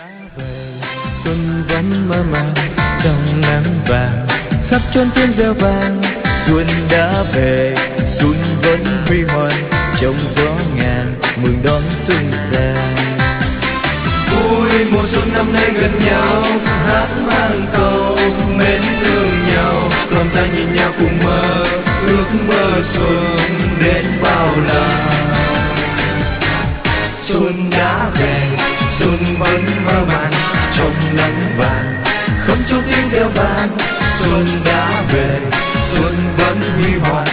về xuân vẫn mơ màng trong nắng vàng, khắp chốn tiếng reo vang. Xuân đã về, xuân vẫn huy hoàng trong gió ngàn, mừng đón xuân sang. Vui mùa xuân năm nay gần nhau, hát mang câu mến thương nhau, lòng ta nhìn nhau cùng mơ, ước mơ xuân đến bao la. Xuân đã về, xuân vẫn mơ màng trong nắng vàng, không chút tiếng reo vang. Xuân đã về, xuân vẫn huy hoàng